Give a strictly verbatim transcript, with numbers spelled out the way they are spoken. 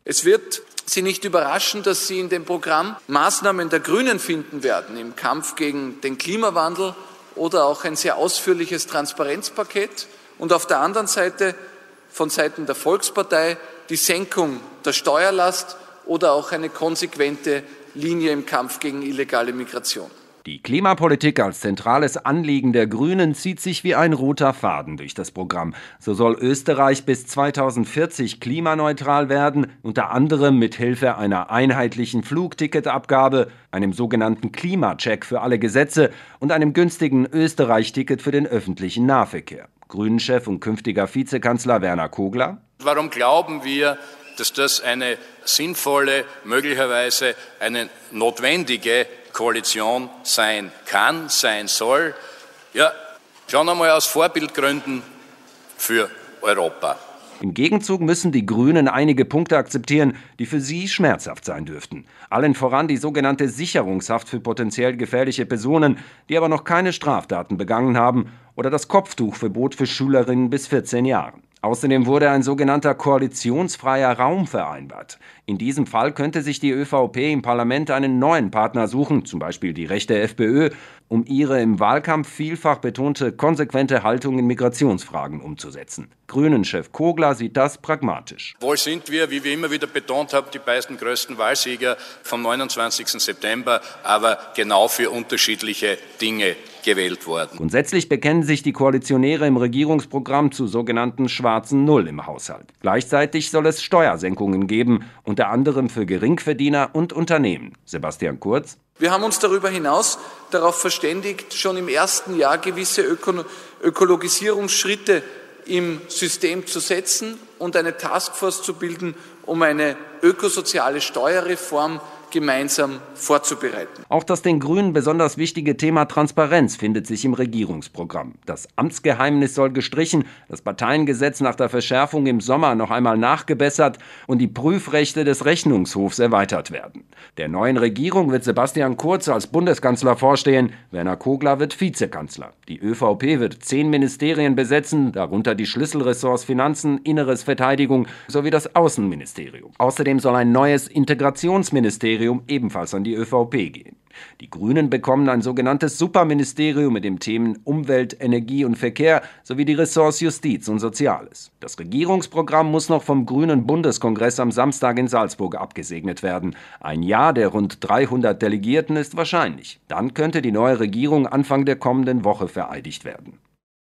Es wird Sie nicht überraschen, dass Sie in dem Programm Maßnahmen der Grünen finden werden im Kampf gegen den Klimawandel oder auch ein sehr ausführliches Transparenzpaket und auf der anderen Seite von Seiten der Volkspartei die Senkung der Steuerlast oder auch eine konsequente Linie im Kampf gegen illegale Migration. Die Klimapolitik als zentrales Anliegen der Grünen zieht sich wie ein roter Faden durch das Programm. So soll Österreich bis zweitausendvierzig klimaneutral werden, unter anderem mit Hilfe einer einheitlichen Flugticketabgabe, einem sogenannten Klimacheck für alle Gesetze und einem günstigen Österreich-Ticket für den öffentlichen Nahverkehr. Grünen-Chef und künftiger Vizekanzler Werner Kogler: Warum glauben wir, dass das eine sinnvolle, möglicherweise eine notwendige Koalition sein kann, sein soll? Ja, schon einmal aus Vorbildgründen für Europa. Im Gegenzug müssen die Grünen einige Punkte akzeptieren, die für sie schmerzhaft sein dürften. Allen voran die sogenannte Sicherungshaft für potenziell gefährliche Personen, die aber noch keine Straftaten begangen haben, oder das Kopftuchverbot für Schülerinnen bis vierzehn Jahren. Außerdem wurde ein sogenannter koalitionsfreier Raum vereinbart. In diesem Fall könnte sich die ÖVP im Parlament einen neuen Partner suchen, zum Beispiel die rechte FPÖ, um ihre im Wahlkampf vielfach betonte konsequente Haltung in Migrationsfragen umzusetzen. Grünen-Chef Kogler sieht das pragmatisch. Wohl sind wir, wie wir immer wieder betont haben, die beiden größten Wahlsieger vom neunundzwanzigsten September, aber genau für unterschiedliche Dinge gewählt worden. Grundsätzlich bekennen sich die Koalitionäre im Regierungsprogramm zu sogenannten schwarzen Null im Haushalt. Gleichzeitig soll es Steuersenkungen geben, unter anderem für Geringverdiener und Unternehmen. Sebastian Kurz: Wir haben uns darüber hinaus darauf verständigt, schon im ersten Jahr gewisse Öko- Ökologisierungsschritte im System zu setzen und eine Taskforce zu bilden, um eine ökosoziale Steuerreform gemeinsam vorzubereiten. Auch das den Grünen besonders wichtige Thema Transparenz findet sich im Regierungsprogramm. Das Amtsgeheimnis soll gestrichen, das Parteiengesetz nach der Verschärfung im Sommer noch einmal nachgebessert und die Prüfrechte des Rechnungshofs erweitert werden. Der neuen Regierung wird Sebastian Kurz als Bundeskanzler vorstehen, Werner Kogler wird Vizekanzler. Die ÖVP wird zehn Ministerien besetzen, darunter die Schlüsselressorts Finanzen, Inneres, Verteidigung sowie das Außenministerium. Außerdem soll ein neues Integrationsministerium ebenfalls an die ÖVP gehen. Die Grünen bekommen ein sogenanntes Superministerium mit den Themen Umwelt, Energie und Verkehr sowie die Ressorts Justiz und Soziales. Das Regierungsprogramm muss noch vom Grünen Bundeskongress am Samstag in Salzburg abgesegnet werden. Ein Ja der rund dreihundert Delegierten ist wahrscheinlich. Dann könnte die neue Regierung Anfang der kommenden Woche vereidigt werden.